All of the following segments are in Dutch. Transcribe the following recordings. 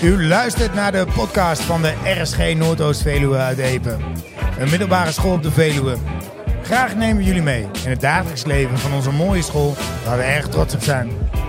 U luistert naar de podcast van de RSG Noordoost-Veluwe uit Epe. Een middelbare school op de Veluwe. Graag nemen we jullie mee in het dagelijks leven van onze mooie school waar we erg trots op zijn.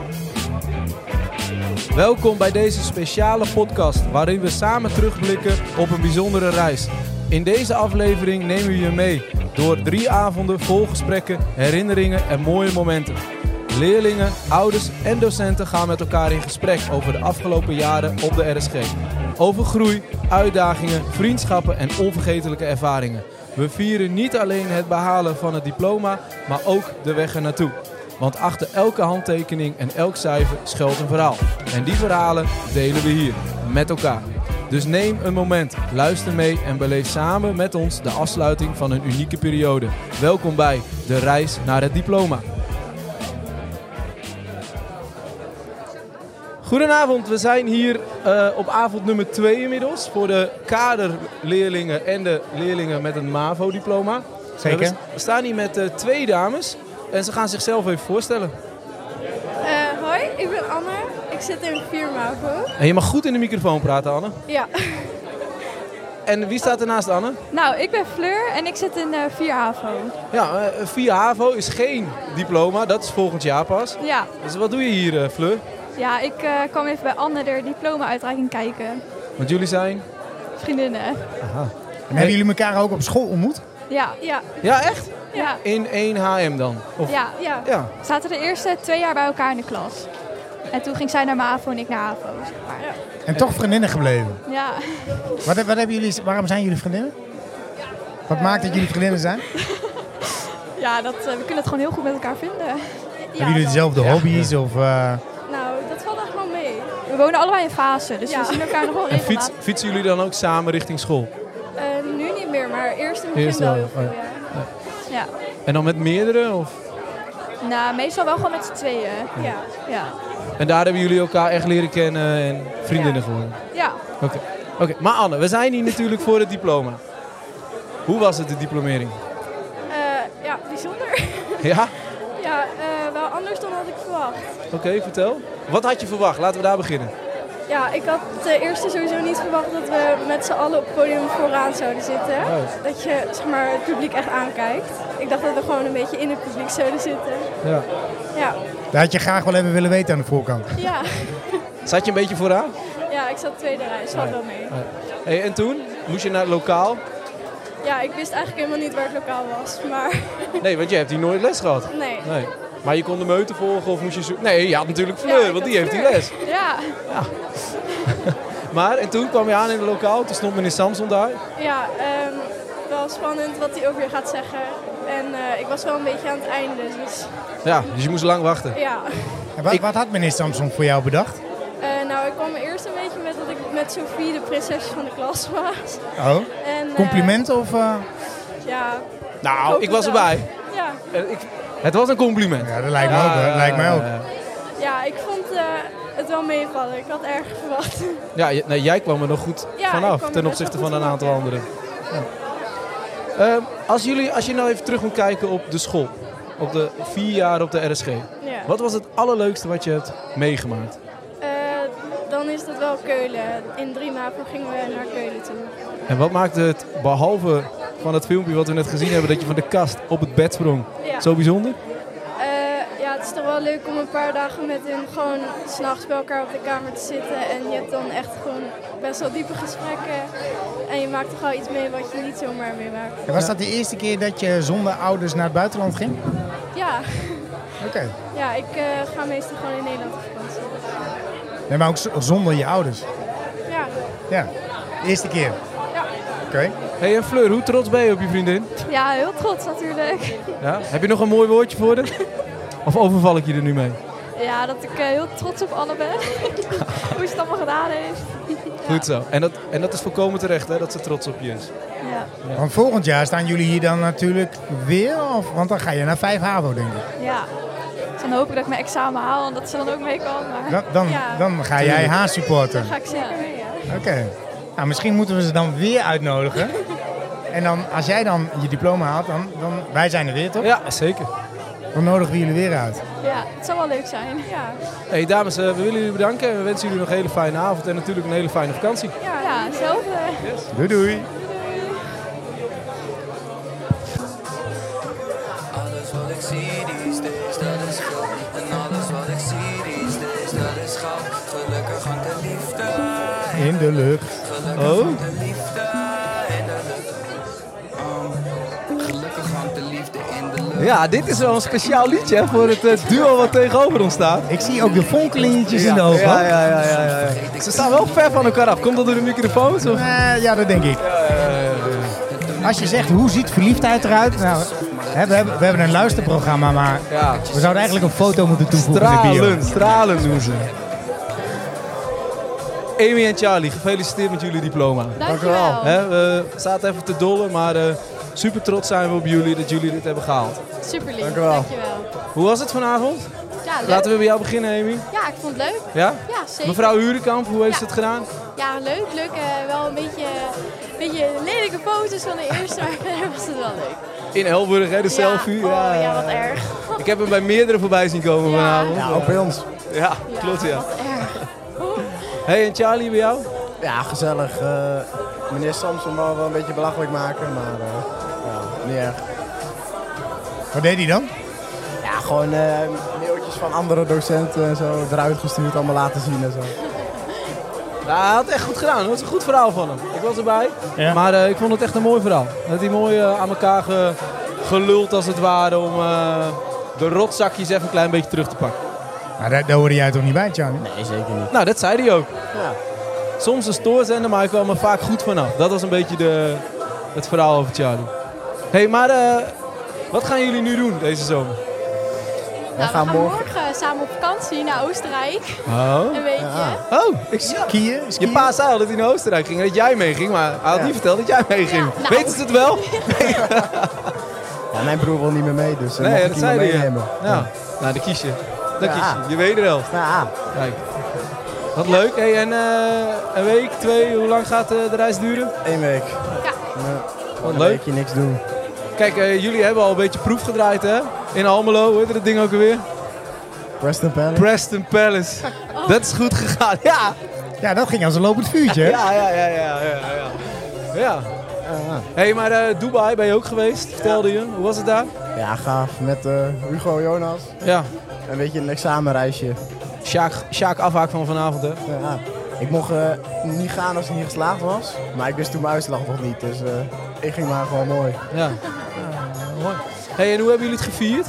Welkom bij deze speciale podcast waarin we samen terugblikken op een bijzondere reis. In deze aflevering nemen we je mee door 3 avonden vol gesprekken, herinneringen en mooie momenten. Leerlingen, ouders en docenten gaan met elkaar in gesprek over de afgelopen jaren op de RSG. Over groei, uitdagingen, vriendschappen en onvergetelijke ervaringen. We vieren niet alleen het behalen van het diploma, maar ook de weg ernaartoe. Want achter elke handtekening en elk cijfer schuilt een verhaal. En die verhalen delen we hier, met elkaar. Dus neem een moment, luister mee en beleef samen met ons de afsluiting van een unieke periode. Welkom bij de reis naar het diploma. Goedenavond, we zijn hier op avond nummer 2 inmiddels voor de kaderleerlingen en de leerlingen met een MAVO-diploma. Zeker. We staan hier met 2 dames en ze gaan zichzelf even voorstellen. Hoi, ik ben Anne. Ik zit in 4 MAVO. En je mag goed in de microfoon praten, Anne. Ja. En wie staat er naast Anne? Nou, ik ben Fleur en ik zit in 4 HAVO. Ja, 4 HAVO is geen diploma, dat is volgend jaar pas. Ja. Dus wat doe je hier, Fleur? Ja, ik kwam even bij Anne de diploma-uitreiking kijken. Want jullie zijn? Vriendinnen. Aha. En hebben jullie elkaar ook op school ontmoet? Ja. Ja, echt? Ja. In 1 HM dan? Of? Ja. Ja. We zaten de eerste 2 jaar bij elkaar in de klas. En toen ging zij naar MAVO en ik naar HAVO, zeg maar. Ja. En toch vriendinnen gebleven. Ja. Wat hebben jullie, waarom zijn jullie vriendinnen? Wat maakt dat jullie vriendinnen zijn? Ja, we kunnen het gewoon heel goed met elkaar vinden. Hebben jullie dezelfde hobby's? Of, Nou, dat valt echt wel mee. We wonen allebei in Vaassen, dus we zien elkaar nog wel En regelmatig. fietsen jullie dan ook samen richting school? Nu niet meer, maar eerst in het Eerst begin wel wel, heel veel, ja. En dan met meerdere? Of? Nou, meestal wel gewoon met z'n tweeën. Ja. En daar hebben jullie elkaar echt leren kennen en vriendinnen geworden? Ja. Oké. Maar Anne, we zijn hier natuurlijk voor het diploma. Hoe was het, de diplomering? Ja, bijzonder. Ja? Ja, wel anders dan had ik verwacht. Oké, vertel. Wat had je verwacht? Laten we daar beginnen. Ja, ik had ten eerste sowieso niet verwacht dat we met z'n allen op het podium vooraan zouden zitten. Right. Dat je, zeg maar, het publiek echt aankijkt. Ik dacht dat we gewoon een beetje in het publiek zouden zitten. Ja. dat had je graag wel even willen weten aan de voorkant. Ja. Zat je een beetje vooraan? Ja, ik zat tweede rij, valt wel mee. Hey, en toen? Moest je naar het lokaal? Ja, ik wist eigenlijk helemaal niet waar het lokaal was, maar Nee, want je hebt hier nooit les gehad. nee. Maar je kon de meute volgen of moest je zoeken? Nee, je had natuurlijk Fleur, ik want had die heeft die Fleur. les. Ja. Maar, en toen kwam je aan in het lokaal, toen stond meneer Samson daar. Ja, wel spannend wat hij over je gaat zeggen. En ik was wel een beetje aan het einde, dus Ja, dus je moest lang wachten. ja. En wat had meneer Samson voor jou bedacht? Nou, ik kwam eerst een beetje met dat ik met Sophie de prinsesje van de klas was. Oh, En, complimenten of... Ja. Nou, ik was erbij. Ja. Het was een compliment. Ja, dat lijkt me ook. Dat lijkt mij ook. Ja, ik vond het wel meevallen. Ik had erg verwacht. Ja, jij kwam er nog goed Ja, ik vanaf kwam er ten best opzichte wel van goed een aantal vanaf, anderen. Ja. Als je nou even terug moet kijken op de school, op de 4 jaar op de RSG. Ja. Wat was het allerleukste wat je hebt meegemaakt? Dan is dat wel Keulen. In 3 MAVO gingen we naar Keulen toe. En wat maakte het, behalve van het filmpje wat we net gezien hebben, dat je van de kast op het bed sprong, Ja. zo bijzonder? Ja, het is toch wel leuk om een paar dagen met hen gewoon 's nachts bij elkaar op de kamer te zitten. En je hebt dan echt gewoon best wel diepe gesprekken. En je maakt toch wel iets mee wat je niet zomaar meemaakt. En was dat de eerste keer dat je zonder ouders naar het buitenland ging? Ja, Oké. ja, ik ga meestal gewoon in Nederland op vakantie. Nee, maar ook zonder je ouders. Ja, Ja, de eerste keer. ja. Oké. Hey, en Fleur, hoe trots ben je op je vriendin? Ja, heel trots natuurlijk. Ja? Heb je nog een mooi woordje voor haar? Of overval ik je er nu mee? Ja, dat ik heel trots op Anne ben. Hoe ze het allemaal gedaan heeft. Goed zo. En dat is volkomen terecht, hè, dat ze trots op je is. Ja. Want volgend jaar staan jullie hier dan natuurlijk weer? Want dan ga je naar 5 HAVO, denk ik. Ja. Dus dan hoop ik dat ik mijn examen haal en dat ze dan ook mee kan. Maar Dan ga jij haar supporten. ga ik zeker mee, ja. Oké. Nou, misschien moeten we ze dan weer uitnodigen. En dan, als jij dan je diploma haalt, dan wij zijn er weer, toch? Ja, zeker. Dan nodigen we jullie weer uit. Ja, het zou wel leuk zijn. Ja, Hey dames, we willen jullie bedanken en we wensen jullie nog een hele fijne avond en natuurlijk een hele fijne vakantie. ja hetzelfde. Doei doei. Alles wat ik zie these days, dat is goud. En alles wat ik zie these days, dat is goud. Gelukkig hangt de liefde In de lucht. Gelukkig hangt de liefde in de lucht. Gelukkig hangt de liefde in de lucht. Ja, dit is wel een speciaal liedje hè, voor het duo wat tegenover ons staat. Ik zie ook de fonkelingetjes in de ogen. Ja. Ze staan wel ver van elkaar af. Komt dat door de microfoons? Of? Ja, dat denk ik. Als je zegt, hoe ziet verliefdheid eruit? Nou, we hebben een luisterprogramma, maar Ja. we zouden eigenlijk een foto moeten toevoegen in de bio. Stralen doen ze. Amy en Charlie, gefeliciteerd met jullie diploma. Dankjewel. Hè, we zaten even te dollen, maar super trots zijn we op jullie dat jullie dit hebben gehaald. Super lief. Dankjewel. Dankjewel. Hoe was het vanavond? Ja, leuk. Laten we bij jou beginnen, Amy. Ja, ik vond het leuk. Ja? Ja, zeker. Mevrouw Hurenkamp, hoe heeft Ja. ze het gedaan? Ja, leuk. Wel een beetje lelijke foto's van de eerste, maar verder was het wel leuk. In Elburg, hè, de selfie. Ja, wat erg. Ik heb hem bij meerdere voorbij zien komen Ja. vanavond. Ja, ook bij ons. Ja, klopt ja. Wat erg. Hey, en Charlie, bij jou? Ja, gezellig. Meneer Samson wou wel een beetje belachelijk maken, maar ja, niet erg. Wat deed hij dan? Ja, gewoon mailtjes van andere docenten en zo eruit gestuurd, allemaal laten zien en zo. Ja, hij had het echt goed gedaan. Het was een goed verhaal van hem. Ik was erbij. Ja. Maar ik vond het echt een mooi verhaal. Dat hij mooi aan elkaar geluld als het ware om de rotzakjes even een klein beetje terug te pakken. Maar daar hoorde jij toch niet bij, Charlie? Nee, zeker niet. Nou, dat zei hij ook. Ja. Soms een stoorzender, maar hij kwam er vaak goed vanaf. Dat was een beetje het verhaal over Charlie. Hey, maar wat gaan jullie nu doen deze zomer? Nou, gaan we gaan morgen- morgen samen op vakantie naar Oostenrijk. Oh. Een weekje. Oh, ik Skiën? Je pa zei al dat hij naar Oostenrijk ging en dat jij meeging, maar hij had Ja. niet verteld dat jij meeging. Ja, nou. Weten ze het wel? Ja, mijn broer wil niet meer mee, dus Nee, mag ik dat iemand zei hij. meenemen. Ja. Nou, dan kies je. Dan Ja. kies je. Je wederhelft. Ja, Kijk. Wat leuk. Hey, en een week, 2, hoe lang gaat de reis duren? 1 week. Ja. Wat Een leuk. weekje niks doen. Kijk, jullie hebben al een beetje proef gedraaid, hè? In Almelo, hoe heet dat ding ook alweer? Preston Palace. Preston Palace. Dat is goed gegaan. Ja. Ja, dat ging als een lopend vuurtje. hè? Ja. Hey, maar Dubai ben je ook geweest, vertelde je. Hoe was het daar? Ja, gaaf. Met Hugo Jonas. Ja. Een beetje een examenreisje. Sjaak afhaak van vanavond, hè? Ja. Ik mocht niet gaan als ik niet geslaagd was. Maar ik wist toen mijn uitslag nog niet. Dus ik ging maar gewoon mooi. Ja. Mooi. Hey, en hoe hebben jullie het gevierd?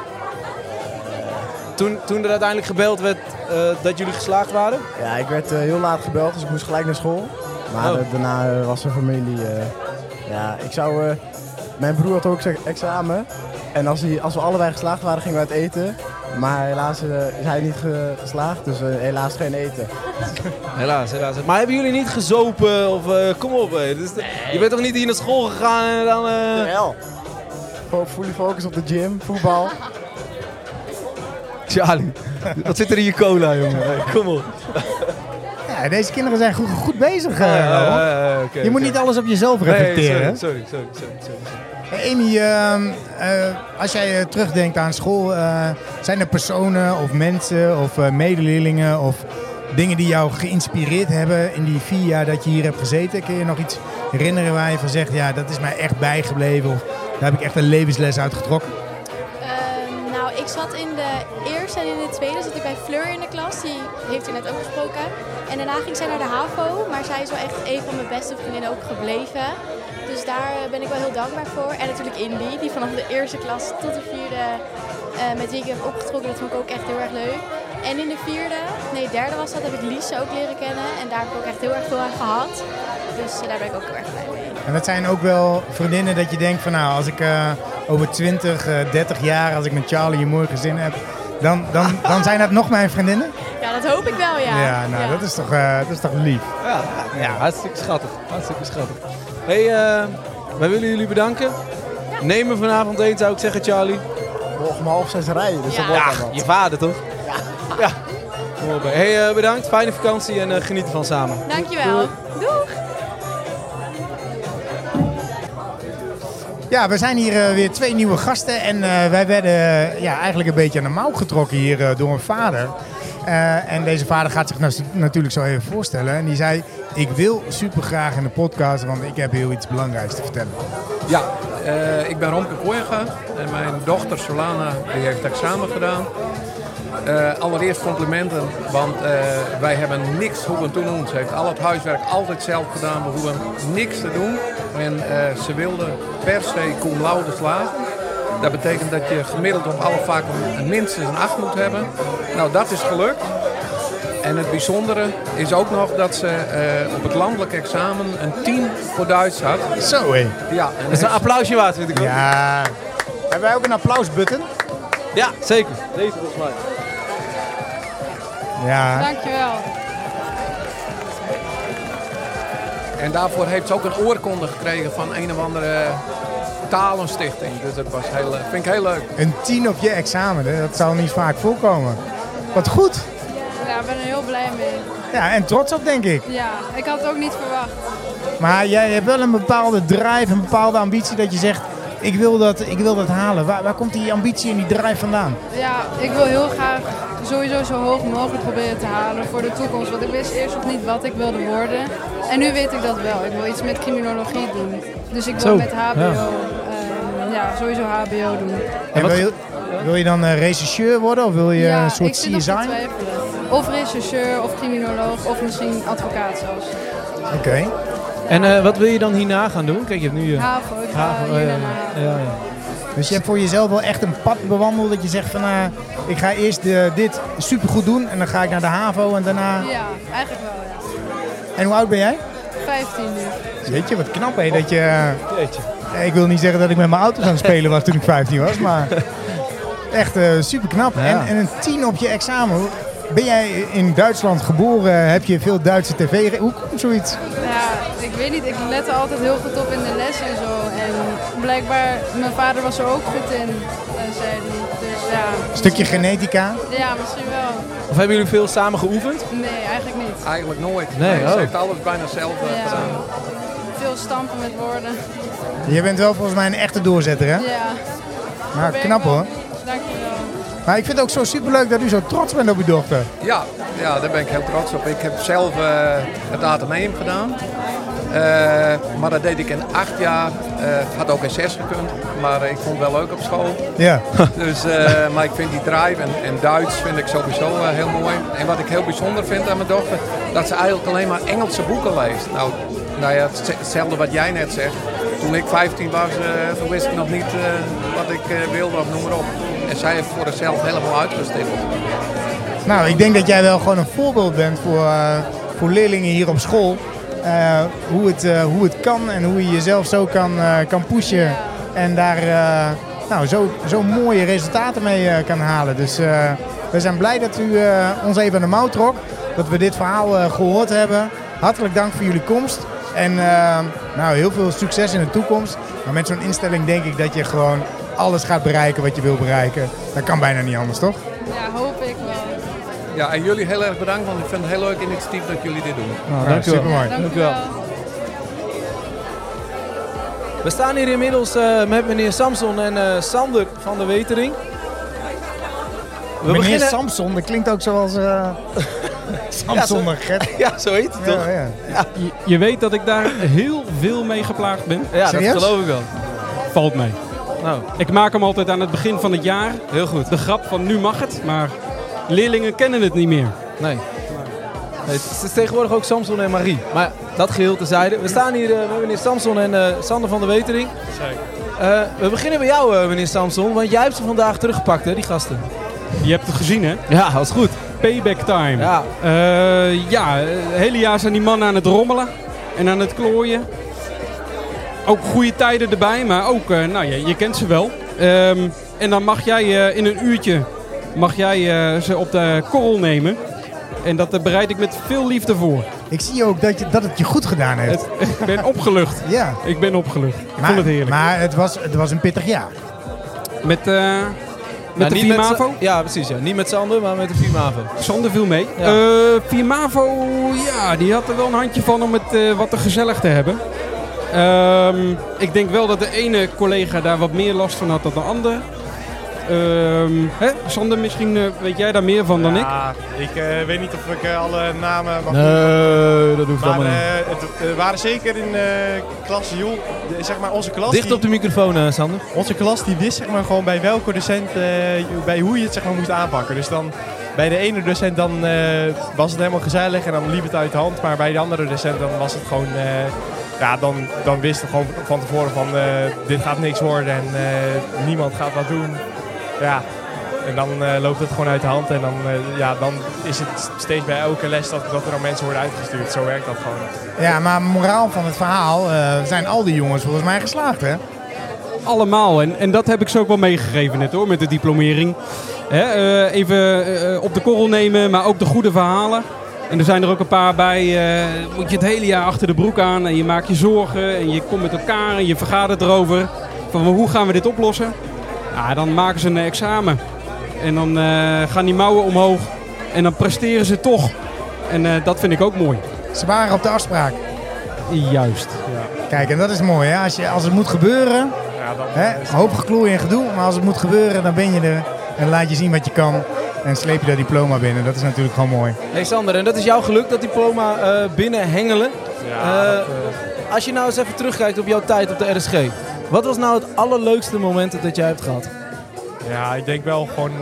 Toen er uiteindelijk gebeld werd dat jullie geslaagd waren? Ja, ik werd heel laat gebeld, dus ik moest gelijk naar school. Maar daarna was er familie. Ja, ik zou... mijn broer had ook zijn examen. En als we allebei geslaagd waren, gingen we uit eten. Maar helaas is hij niet geslaagd, dus helaas geen eten. Helaas. Maar hebben jullie niet gezopen of kom op, hé. Je bent toch niet hier naar school gegaan en dan... Wel. Gewoon fully focus op de gym, voetbal. Charlie, wat zit er in je cola, jongen? Hey, kom op. Ja, deze kinderen zijn goed bezig. Rowan. Je moet niet alles op jezelf reflecteren. Nee, sorry. Hey, Amy, als jij terugdenkt aan school, zijn er personen of mensen of medeleerlingen of dingen die jou geïnspireerd hebben in die 4 jaar dat je hier hebt gezeten? Kun je nog iets herinneren waar je van zegt, ja, dat is mij echt bijgebleven of daar heb ik echt een levensles uit getrokken? Nou, ik zat in de eerste en in de tweede zat ik bij Fleur in de klas. Die heeft u net ook gesproken. En daarna ging zij naar de HAVO. Maar zij is wel echt een van mijn beste vriendinnen ook gebleven. Dus daar ben ik wel heel dankbaar voor. En natuurlijk Indy, die vanaf de eerste klas tot de 4e met wie ik heb opgetrokken. Dat vond ik ook echt heel erg leuk. En in de derde was dat, heb ik Lise ook leren kennen. En daar heb ik ook echt heel erg veel aan gehad. Dus daar ben ik ook heel erg blij mee. En dat zijn ook wel vriendinnen dat je denkt van nou, als ik over 20, 30 jaar, als ik met Charlie een mooi gezin heb, dan zijn dat nog mijn vriendinnen? Ja, dat hoop ik wel, ja. Ja, nou, dat is toch lief. Ja, hartstikke schattig. Hey, wij willen jullie bedanken. Neem me vanavond een, zou ik zeggen, Charlie. Morgen om 5:30 rijden, dus Ja. dat wordt Ja, dan wat. je vader toch? Ja. Kom op. Hey, bedankt. Fijne vakantie en geniet ervan samen. Dankjewel. Doeg! Ja, we zijn hier weer 2 nieuwe gasten en wij werden eigenlijk een beetje aan de mouw getrokken hier door een vader. En deze vader gaat zich natuurlijk zo even voorstellen. En die zei, ik wil super graag in de podcast, want ik heb heel iets belangrijks te vertellen. Ja, ik ben Romke Kooijega en mijn dochter Solana die heeft examen gedaan. Allereerst complimenten, want wij hebben niks hoeven te doen. Ze heeft al het huiswerk altijd zelf gedaan, we hoeven niks te doen. En ze wilde per se cum laude slagen. Dat betekent dat je gemiddeld op alle vakken minstens een 8 moet hebben. Nou, dat is gelukt. En het bijzondere is ook nog dat ze op het landelijk examen een 10 voor Duits had. Zo hé. Ja, Dat is een applausje waard, vind ik ook. Ja. Hebben wij ook een applausbutton? Ja, zeker. Deze volgens mij. Ja. Dankjewel. En daarvoor heeft ze ook een oorkonde gekregen van een of andere talenstichting. Dus dat was vind ik heel leuk. Een 10 op je examen, hè? Dat zal niet vaak voorkomen. Wat goed. Ja, ik ben er heel blij mee. Ja, en trots op, denk ik. Ja, ik had het ook niet verwacht. Maar jij hebt wel een bepaalde drive, een bepaalde ambitie dat je zegt, ik wil dat halen. Waar komt die ambitie en die drive vandaan? Ja, ik wil heel graag sowieso zo hoog mogelijk proberen te halen voor de toekomst. Want ik wist eerst nog niet wat ik wilde worden. En nu weet ik dat wel. Ik wil iets met criminologie doen. Dus ik wil met HBO, sowieso HBO doen. En wil je dan rechercheur worden of wil je een soort ik zit nog CSI? te twijfelen. Of rechercheur, of criminoloog, of misschien advocaat zelfs. Oké. En wat wil je dan hierna gaan doen? Kijk, je hebt nu... HAVO, ik ga hier naar HAVO. Dus je hebt voor jezelf wel echt een pad bewandeld dat je zegt van ik ga eerst dit supergoed doen en dan ga ik naar de HAVO en daarna... Ja, eigenlijk wel, ja. En hoe oud ben jij? 15 nu. Weet je, wat knap hè, dat je... Ik wil niet zeggen dat ik met mijn auto aan het spelen was toen ik 15 was, maar echt super knap. Ja. En een 10 op je examen. Ben jij in Duitsland geboren? Heb je veel Duitse tv? Hoe komt zoiets? Ja, ik weet niet. Ik lette altijd heel goed op in de les en zo. En blijkbaar, mijn vader was er ook goed in, zei hij. Dus ja. Een stukje genetica? Ja, misschien wel. Of hebben jullie veel samen geoefend? Nee, eigenlijk niet. Eigenlijk nooit. Nee, Ze heeft alles bijna zelf Ja. gedaan. Veel stampen met woorden. Je bent wel volgens mij een echte doorzetter, hè? Ja. Nou, Ben ik knap wel. hoor. Dankjewel. Maar ik vind het ook zo superleuk dat u zo trots bent op uw dochter. Ja, daar ben ik heel trots op. Ik heb zelf het Atheneum gedaan. Maar dat deed ik in 8 jaar. Had ook SS gekund, maar ik vond het wel leuk op school. Ja. Dus, maar ik vind die drive en Duits vind ik sowieso heel mooi. En wat ik heel bijzonder vind aan mijn dochter, dat ze eigenlijk alleen maar Engelse boeken leest. Nou ja, hetzelfde wat jij net zegt. Toen ik 15 was, toen wist ik nog niet wat ik wilde of noem maar op. En zij heeft voor zichzelf helemaal uitgestippeld. Nou, ik denk dat jij wel gewoon een voorbeeld bent voor leerlingen hier op school. Hoe het kan en hoe je jezelf zo kan pushen. Ja. En daar zo mooie resultaten mee kan halen. Dus we zijn blij dat u ons even aan de mouw trok. Dat we dit verhaal gehoord hebben. Hartelijk dank voor jullie komst. En heel veel succes in de toekomst. Maar met zo'n instelling denk ik dat je gewoon alles gaat bereiken wat je wil bereiken. Dat kan bijna niet anders, toch? Ja, hoop ik wel. Ja, en jullie heel erg bedankt, want ik vind het een heel leuk initiatief dat jullie dit doen. Nou, Ja, dankjewel. supermooi. Dankjewel. We staan hier inmiddels met meneer Samson en Sander van de Wetering. Meneer Samson, dat klinkt ook zoals Samson en Gert. Ja, zo heet het toch? Ja. Je weet dat ik daar heel veel mee geplaagd ben. Ja, Serieus? dat geloof ik wel. Valt mee. Nou, Ik maak hem altijd aan het begin van het jaar. heel goed. De grap van nu mag het, maar leerlingen kennen het niet meer. Nee. Het is tegenwoordig ook Samson en Marie. Maar dat geheel terzijde. We staan hier met meneer Samson en Sander van de Wetering. We beginnen bij jou, meneer Samson. Want jij hebt ze vandaag teruggepakt, hè, die gasten. Je hebt het gezien, hè? Ja, dat is goed. Payback time. Ja. Het hele jaar zijn die mannen aan het rommelen en aan het klooien. Ook goede tijden erbij, maar ook, je kent ze wel. En dan mag jij in een uurtje ze op de korrel nemen. En dat bereid ik met veel liefde voor. Ik zie ook dat het je goed gedaan heeft. Ik ben opgelucht. Ja. Ik ben opgelucht. Ik vond het heerlijk. Maar het was een pittig jaar. Met de niet 4 MAVO? Ja, precies. Ja. Niet met Sander, maar met de 4 MAVO. Sander viel mee. Ja. 4 MAVO, ja, die had er wel een handje van om het wat te gezellig te hebben. Ik denk wel dat de ene collega daar wat meer last van had dan de ander. Sander, misschien weet jij daar meer van dan ik? Ja, ik weet niet of ik alle namen mag Nee, dat hoeft allemaal niet. Het waren zeker in klas, zeg maar onze klas. Dicht op de microfoon, Sander. Onze klas die wist zeg maar gewoon bij welke docent, bij hoe je het zeg maar moest aanpakken. Dus dan bij de ene docent dan was het helemaal gezellig en dan liep het uit de hand. Maar bij de andere docent dan was het gewoon, dan wisten we gewoon van tevoren van dit gaat niks worden en niemand gaat wat doen. Ja, en dan loopt het gewoon uit de hand en dan is het steeds bij elke les dat er dan mensen worden uitgestuurd. Zo werkt dat gewoon. Ja, maar moraal van het verhaal zijn al die jongens volgens mij geslaagd, hè? Allemaal. En dat heb ik ze ook wel meegegeven net hoor, met de diplomering. Even op de korrel nemen, maar ook de goede verhalen. En er zijn er ook een paar bij, moet je het hele jaar achter de broek aan en je maakt je zorgen en je komt met elkaar en je vergadert erover. Van hoe gaan we dit oplossen? Ja, dan maken ze een examen. En dan gaan die mouwen omhoog en dan presteren ze toch. En dat vind ik ook mooi. Ze waren op de afspraak. Juist. Ja. Kijk, en dat is mooi, hè? Als het moet gebeuren, hoop geklooi en gedoe, maar als het moet gebeuren, dan ben je er en laat je zien wat je kan. En sleep je dat diploma binnen. Dat is natuurlijk gewoon mooi. Hey Sander, en dat is jouw geluk, dat diploma binnen hengelen. Ja, als je nou eens even terugkijkt op jouw tijd op de RSG. Wat was nou het allerleukste moment dat jij hebt gehad? Ja, ik denk wel gewoon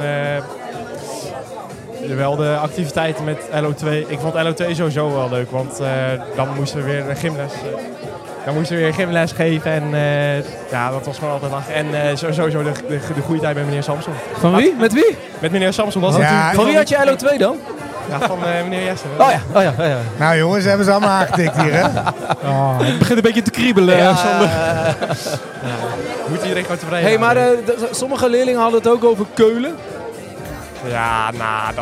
wel de activiteiten met LO2. Ik vond LO2 sowieso wel leuk, want dan moesten we weer gymles geven en dat was gewoon altijd lachen. En sowieso de goede tijd met meneer Samson. Van wie? Met wie? Met meneer Samson was het Ja, Van wie had je LO2 dan? Ja, van meneer Jessen. Oh ja. Nou jongens, hebben ze allemaal aangetikt hier, hè? Het begint een beetje te kriebelen, Sander. Moet iedereen gewoon tevreden Hey, maar sommige leerlingen hadden het ook over Keulen. Ja,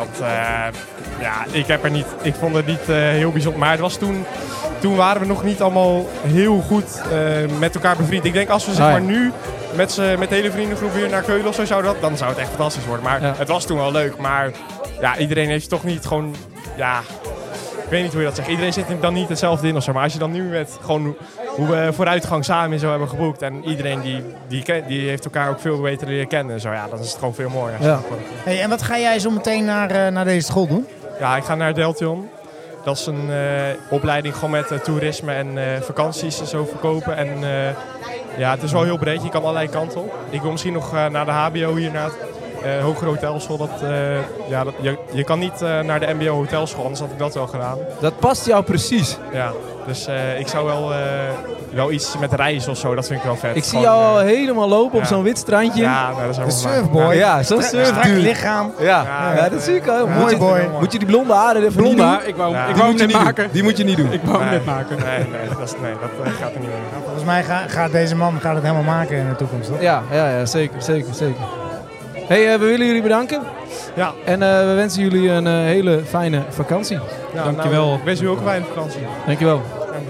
ik vond het niet heel bijzonder. Maar het was toen waren we nog niet allemaal heel goed met elkaar bevriend. Ik denk als we zeg maar nu met de hele vriendengroep weer naar Keulen of zo zouden, dan zou het echt fantastisch worden. Maar het was toen wel leuk. Maar ja, iedereen heeft toch niet gewoon, ik weet niet hoe je dat zegt. Iedereen zit er dan niet hetzelfde in of zo. Maar als je dan nu met gewoon hoe we vooruitgang samen en zo hebben geboekt. En iedereen die heeft elkaar ook veel beter leren kennen. En zo, dan is het gewoon veel mooier. Ja. Hey, en wat ga jij zo meteen naar deze school doen? Ja, ik ga naar Deltion. Dat is een opleiding gewoon met toerisme en vakanties en zo verkopen. En het is wel heel breed. Je kan allerlei kanten op. Ik wil misschien nog naar de HBO hier naar het hogere hotelschool. Je kan niet naar de MBO hotelschool, anders had ik dat wel gedaan. Dat past jou precies. Ja, dus ik zou wel iets met reizen of zo, dat vind ik wel vet. Ik zie jou al helemaal lopen op zo'n wit strandje. Ja, dat is De helemaal surfboy. Ja, zo'n Strak surfdude. lichaam. Ja, dat zie ik al. Mooi boy. Moet je die blonde haren even Blonde niet doen? haar, ik wou Die hem moet je net niet maken. doen. Die moet je niet doen. Ik wou hem net maken. Nee, dat gaat er niet meer. Nou, volgens mij gaat deze man het helemaal maken in de toekomst, toch? Ja, zeker. Hey, we willen jullie bedanken. Ja. En we wensen jullie een hele fijne vakantie. Ja, Dankjewel. Ik wens u ook een fijne vakantie. Dankjewel.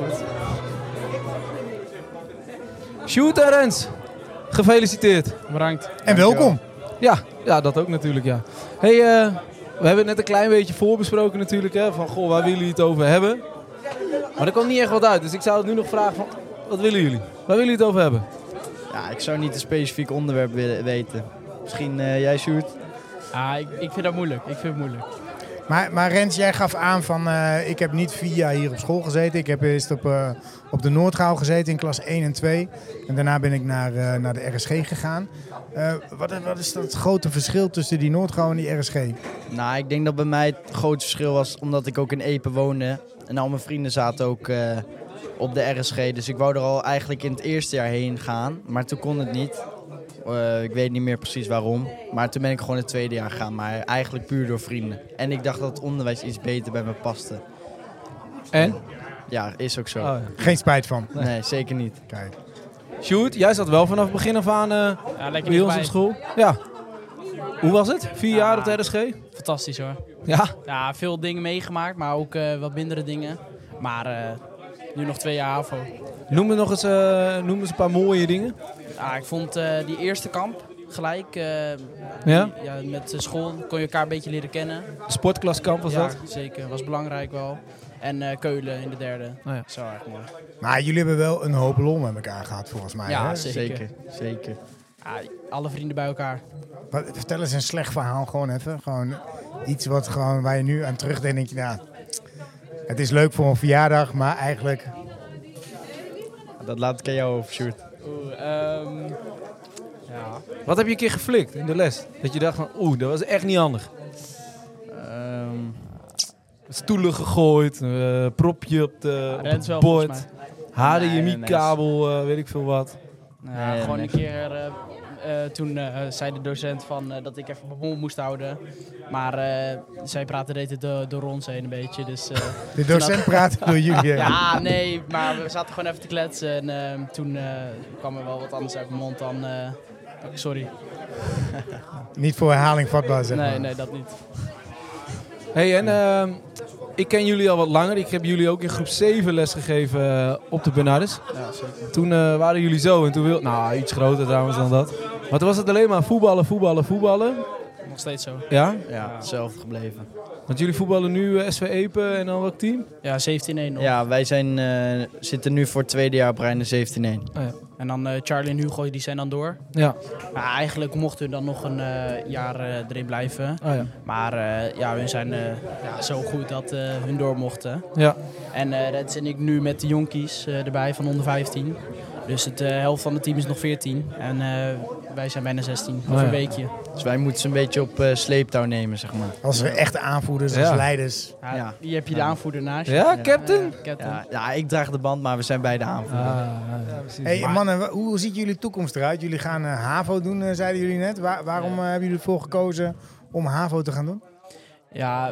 Sjoerd en Rens, gefeliciteerd. Bedankt. En welkom. Ja, dat ook natuurlijk, ja. Hey, we hebben het net een klein beetje voorbesproken natuurlijk, hè, van goh, waar willen jullie het over hebben? Maar er kwam niet echt wat uit, dus ik zou het nu nog vragen van, wat willen jullie? Waar willen jullie het over hebben? Ja, ik zou niet een specifiek onderwerp willen weten. Misschien jij, Sjoerd? Ik vind dat moeilijk. Ik vind het moeilijk. Maar Rens, jij gaf aan van, ik heb niet 4 jaar hier op school gezeten. Ik heb eerst op de Noordgouw gezeten in klas 1 en 2. En daarna ben ik naar de RSG gegaan. Wat is dat grote verschil tussen die Noordgouw en die RSG? Nou, ik denk dat bij mij het grote verschil was omdat ik ook in Epe woonde. En al mijn vrienden zaten ook op de RSG. Dus ik wou er al eigenlijk in het eerste jaar heen gaan. Maar toen kon het niet. Ik weet niet meer precies waarom. Maar toen ben ik gewoon het tweede jaar gegaan. Maar eigenlijk puur door vrienden. En ik dacht dat het onderwijs iets beter bij me paste. En? Ja, is ook zo. Oh, ja. Geen spijt van. Nee, zeker niet. Kijk. Sjoerd, jij zat wel vanaf het begin af aan lekker bij ons dichtbij. op school. Ja. Hoe was het? 4 jaar op de RSG? Fantastisch hoor. Ja. Ja, veel dingen meegemaakt, maar ook wat mindere dingen. Maar nu nog 2 jaar HAVO. Noem eens een paar mooie dingen. Ja, ik vond die eerste kamp gelijk. Ja? Met school kon je elkaar een beetje leren kennen. Sportklaskamp was Ja, dat? zeker. Was belangrijk wel. En Keulen in de derde. Oh ja. Zo erg mooi. Maar jullie hebben wel een hoop lol met elkaar gehad, volgens mij. Ja, hè? zeker. Ja, alle vrienden bij elkaar. Vertel eens een slecht verhaal gewoon even. Gewoon iets waar je nu aan terugdenkt en denk je, nou, het is leuk voor een verjaardag, maar eigenlijk... Dat laat ik aan jou over, Sjoerd. Ja. Wat heb je een keer geflikt in de les? Dat je dacht van, dat was echt niet handig. Stoelen gegooid, propje op het bord, HDMI-kabel, weet ik veel wat. Gewoon een keer... toen zei de docent dat ik even mijn mond moest houden. Maar zij praatte door ons heen een beetje. Dus, de docent praatte door jullie heen? Ja, nee, maar we zaten gewoon even te kletsen. En toen kwam er wel wat anders uit mijn mond dan... sorry. Niet voor herhaling vatbaar, zeg maar. Nee, dat niet. Hey, en ik ken jullie al wat langer. Ik heb jullie ook in groep 7 les gegeven op de Bernardus. Ja, zeker. Toen waren jullie zo en toen iets groter trouwens dan dat. Maar toen was het alleen maar voetballen. Nog steeds zo. Ja? Ja, hetzelfde gebleven. Want jullie voetballen nu SV Epe en dan welk team? Ja, 17-1 nog. Ja, wij zitten nu voor het tweede jaar op Reine 17-1. Oh, ja. En dan Charlie en Hugo, die zijn dan door. Ja. Maar eigenlijk mochten we dan nog een jaar erin blijven. Oh, ja. Maar hun zijn zo goed dat hun door mochten. Ja. En dat zit ik nu met de jonkies erbij van onder 15. Dus de helft van het team is nog 14. En wij zijn bijna 16. Over een weekje. Dus wij moeten ze een beetje op sleeptouw nemen, zeg maar. Als echte aanvoerders, als leiders. Ja. Wie heb je de aanvoerder naast je? Ja, captain? Ja, ik draag de band, maar we zijn beide aanvoerders. Hey, mannen, hoe ziet jullie toekomst eruit? Jullie gaan HAVO doen, zeiden jullie net. Waarom hebben jullie ervoor gekozen om HAVO te gaan doen? Ja,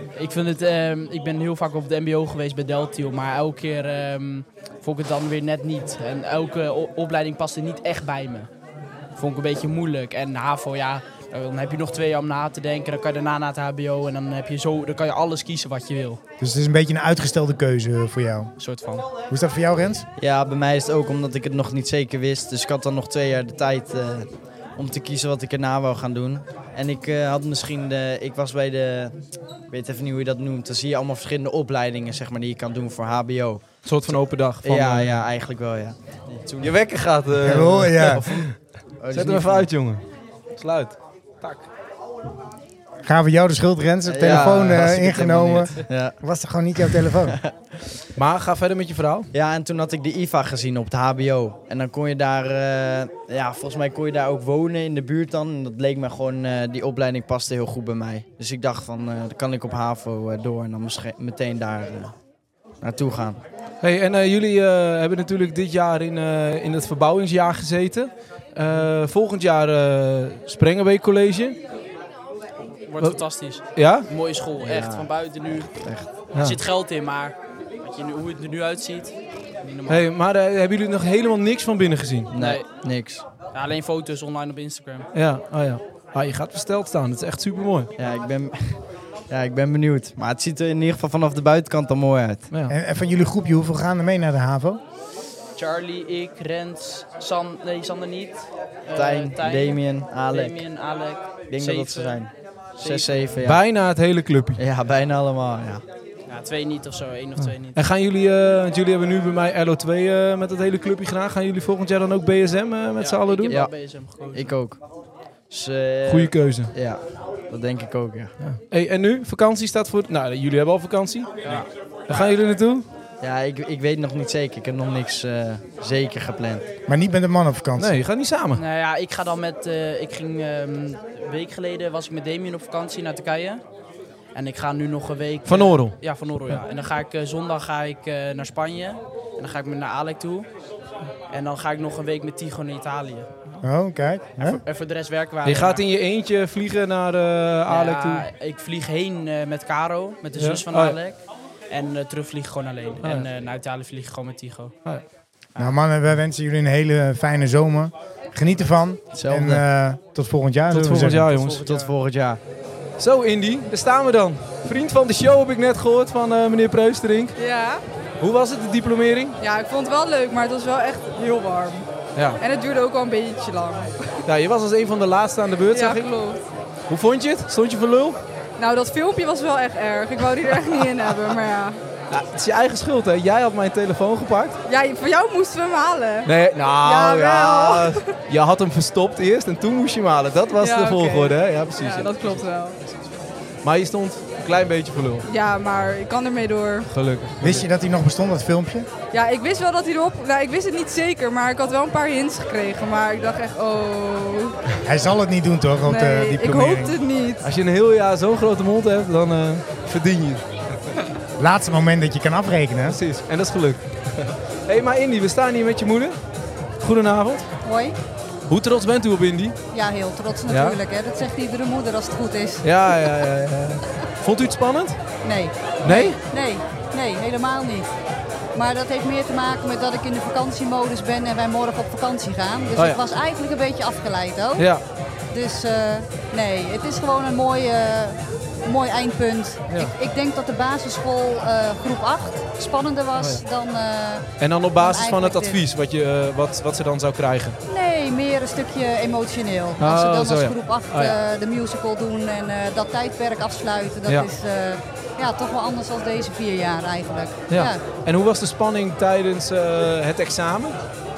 ik ben heel vaak op de mbo geweest bij Deltiel, maar elke keer vond ik het dan weer net niet. En elke opleiding paste niet echt bij me. Vond ik een beetje moeilijk. En HAVO, dan heb je nog 2 jaar om na te denken. Dan kan je daarna naar het HBO en dan kan je alles kiezen wat je wil. Dus het is een beetje een uitgestelde keuze voor jou? Een soort van. Hoe is dat voor jou, Rens? Ja, bij mij is het ook omdat ik het nog niet zeker wist. Dus ik had dan nog 2 jaar de tijd om te kiezen wat ik erna wou gaan doen. En ik had misschien ik was bij ik weet even niet hoe je dat noemt. Dan zie je allemaal verschillende opleidingen, zeg maar, die je kan doen voor HBO. Een soort van open dag. Ja, eigenlijk wel, ja. Toen je wekker gaat. Ja. Zet hem even uit, jongen. Sluit. Tak. Gaan we jou de schuld, Rens? De telefoon ingenomen. Ja. Was er gewoon niet jouw telefoon? Maar ga verder met je verhaal. Ja, en toen had ik de IVA gezien op het HBO. En dan kon je daar, volgens mij kon je daar ook wonen in de buurt dan. En dat leek me gewoon, die opleiding paste heel goed bij mij. Dus ik dacht van, dan kan ik op HAVO door en dan meteen daar naartoe gaan. Hey, en jullie hebben natuurlijk dit jaar in het verbouwingsjaar gezeten. Volgend jaar Sprengenbeek College. Wordt fantastisch. Ja? Een mooie school, echt. Van buiten nu. Echt. Er zit geld in, maar hoe het er nu uitziet, niet normaal. Hey, maar hebben jullie nog helemaal niks van binnen gezien? Nee, niks. Ja, alleen foto's online op Instagram. Ja, je gaat versteld staan. Het is echt super mooi. Ja, ik ben benieuwd. Maar het ziet er in ieder geval vanaf de buitenkant er mooi uit. Ja. En van jullie groepje, hoeveel gaan er mee naar de HAVO? Charlie, ik, Rens, Sander niet. Tijn, Damien, Alec. Ik denk 7, dat ze zijn. 6, 7, ja. Bijna het hele clubje. Ja, bijna allemaal, ja. Ja, 2 niet of zo, 1 of 2 niet. En gaan jullie, want jullie hebben nu bij mij LO2 met het hele clubje gedaan. Gaan jullie volgend jaar dan ook BSM met z'n allen doen? Ik heb wel BSM gekozen. Ik ook. Dus, goeie keuze. Ja, dat denk ik ook, ja. Hey, en nu? Vakantie staat voor... Nou, jullie hebben al vakantie. Ja. Waar gaan jullie naartoe? Ja, ik weet nog niet zeker. Ik heb nog niks zeker gepland. Maar niet met een man op vakantie? Nee, je gaat niet samen. Nou ja, ik ga dan ik ging een week geleden was ik met Damien op vakantie naar Turkije. En ik ga nu nog een week... Van Orel? Ja, van Orel, ja. En dan ga ik zondag naar Spanje. En dan ga ik naar Alec toe. En dan ga ik nog een week met Tigo naar Italië. Oh, kijk. En voor de rest werken we. Je gaat in je eentje vliegen naar Alec toe? Ik vlieg heen met Caro, met de zus van Alec. En terug vlieg ik gewoon alleen. En naar Italië vlieg ik gewoon met Tigo. Nou mannen, wij wensen jullie een hele fijne zomer. Geniet ervan. Hetzelfde. En tot volgend jaar. Tot volgend jaar, jongens. Tot volgend jaar. Zo, Indy, daar staan we dan. Vriend van de show heb ik net gehoord van meneer Preusterink. Ja. Hoe was het, de diplomering? Ja, ik vond het wel leuk, maar het was wel echt heel warm. Ja. En het duurde ook wel een beetje lang. Ja, je was als een van de laatste aan de beurt, zag ik. Ja, klopt. Hoe vond je het? Stond je voor lul? Nou, dat filmpje was wel echt erg. Ik wou die er echt niet in hebben, maar ja. Ja, het is je eigen schuld, hè? Jij had mijn telefoon gepakt. Ja, voor jou moesten we hem halen. Nee, nou Jawel. ja. Je had hem verstopt eerst en toen moest je hem halen. Dat was de volgorde, hè? Ja, precies. Ja, dat klopt wel. Maar je stond een klein beetje voor lul. Ja, maar ik kan ermee door. Gelukkig. Wist je dat hij nog bestond, dat filmpje? Ja, ik wist wel dat hij erop... Nou, ik wist het niet zeker, maar ik had wel een paar hints gekregen. Maar ik dacht echt, oh... Hij zal het niet doen, toch? Op de Nee, ik diplomering. hoopte het niet. Als je een heel jaar zo'n grote mond hebt, dan verdien je het. Laatste moment dat je kan afrekenen. Precies, en dat is geluk. Hé, maar Indy, we staan hier met je moeder. Goedenavond. Hoi. Hoe trots bent u op Indy? Ja, heel trots natuurlijk. Hè. Dat zegt iedere moeder als het goed is. Ja. Vond u het spannend? Nee. Nee? Nee, helemaal niet. Maar dat heeft meer te maken met dat ik in de vakantiemodus ben en wij morgen op vakantie gaan. Dus ik was eigenlijk een beetje afgeleid ook. Ja. Dus nee, het is gewoon een mooi eindpunt. Ja. Ik denk dat de basisschool groep 8 spannender was dan... En dan op basis dan van het eigenlijk advies wat ze dan zou krijgen? Nee, meer een stukje emotioneel. Als ze dan als groep 8 de musical doen en dat tijdperk afsluiten, dat is toch wel anders dan deze 4 jaar eigenlijk. Ja. Ja. En hoe was de spanning tijdens het examen?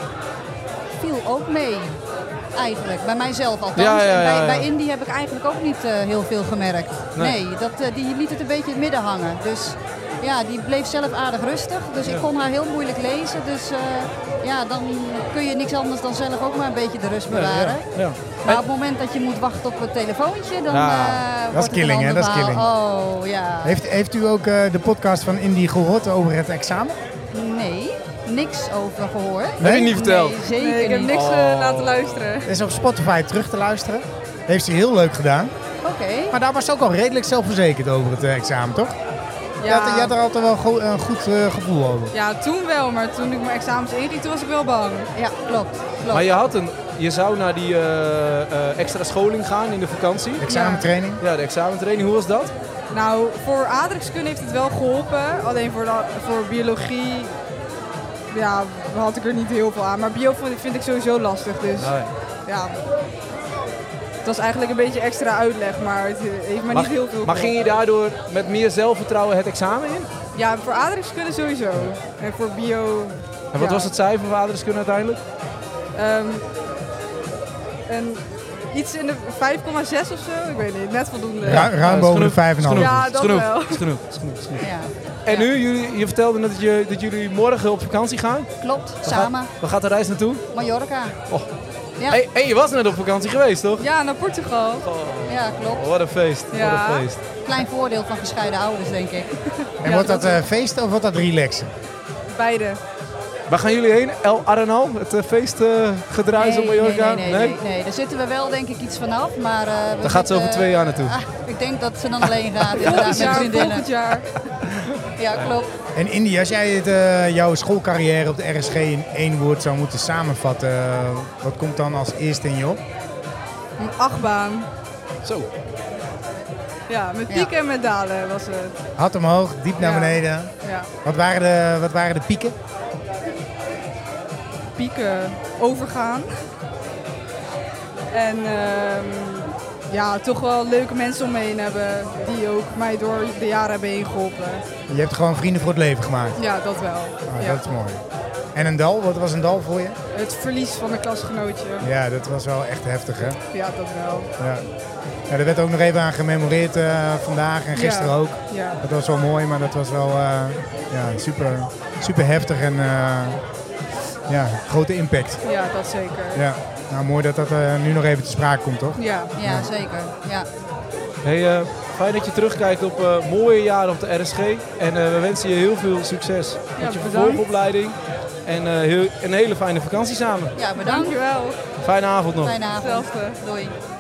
Viel ook mee. Eigenlijk, bij mijzelf althans. Ja. En bij Indy heb ik eigenlijk ook niet heel veel gemerkt. Nee, die liet het een beetje in het midden hangen. Dus ja, die bleef zelf aardig rustig. Dus ik kon haar heel moeilijk lezen. Dus dan kun je niks anders dan zelf ook maar een beetje de rust bewaren. Ja. Maar op het moment dat je moet wachten op het telefoontje, dan dat is killing, hè? Dat is killing. Oh, ja. Heeft u ook de podcast van Indy gehoord over het examen? Nee. Niks over gehoord. Heb je niet verteld? Nee, zeker Nee, ik heb niet. niks laten luisteren. Het is op Spotify terug te luisteren. Heeft ze heel leuk gedaan. Oké. Maar daar was ze ook al redelijk zelfverzekerd over het examen, toch? Ja. Je had er altijd wel een goed gevoel over. Ja, toen wel, maar toen ik mijn examens inging, toen was ik wel bang. Ja, klopt. Maar je zou naar die extra scholing gaan in de vakantie. Examentraining? Ja, de examentraining. Hoe was dat? Nou, voor aardrijkskunde heeft het wel geholpen. Alleen voor biologie had ik er niet heel veel aan. Maar bio vind ik sowieso lastig, dus ja. Het was eigenlijk een beetje extra uitleg, maar het heeft me niet heel veel Maar ging je daardoor met meer zelfvertrouwen het examen in? Ja, voor aardrijkskunde sowieso. En voor bio... En wat was het cijfer voor aardrijkskunde uiteindelijk? Iets in de 5,6 of zo, ik weet niet, net voldoende. Ruim boven de 5,5. Ja, dat wel. Is genoeg. Ja. En nu, je vertelde net dat jullie morgen op vakantie gaan. Klopt, samen. Waar gaat de reis naartoe? Mallorca. Oh. Ja. Hey, je was net op vakantie geweest, toch? Ja, naar Portugal. Ja, klopt. Wat een feest. Ja. Wat een feest. Klein voordeel van gescheiden ouders, denk ik. En wordt dat feest of wordt dat relaxen? Beide. Waar gaan jullie heen? El Arenal, het feestgedruis op Mallorca? Nee, daar zitten we wel denk ik iets vanaf, maar... Daar gaat ze over 2 jaar naartoe. Ik denk dat ze dan alleen gaat, inderdaad, met vriendinnen. Volgend jaar. Ja, klopt. En Indy, als jij jouw schoolcarrière op de RSG in 1 woord zou moeten samenvatten, wat komt dan als eerste in je op? Een achtbaan. Zo. Ja, met pieken en met dalen was het. Hard omhoog, diep naar beneden. Ja. Wat waren de pieken? Pieken overgaan. En toch wel leuke mensen om me heen hebben die ook mij door de jaren hebben heen geholpen. Je hebt gewoon vrienden voor het leven gemaakt. Ja, dat wel. Dat is mooi. En een dal, wat was een dal voor je? Het verlies van een klasgenootje. Ja, dat was wel echt heftig, hè? Ja, dat wel. Ja, er werd ook nog even aan gememoreerd vandaag en gisteren ook. Ja. Dat was wel mooi, maar dat was wel super heftig en grote impact. Ja, dat zeker. Ja, nou mooi dat dat nu nog even te sprake komt, toch? Ja, zeker. Ja. Hey, fijn dat je terugkijkt op mooie jaren op de RSG. En we wensen je heel veel succes met je vervolgopleiding. En een hele fijne vakantie samen. Ja, bedankt. Dankjewel. Fijne avond nog. Fijne avond. Hetzelfde. Doei.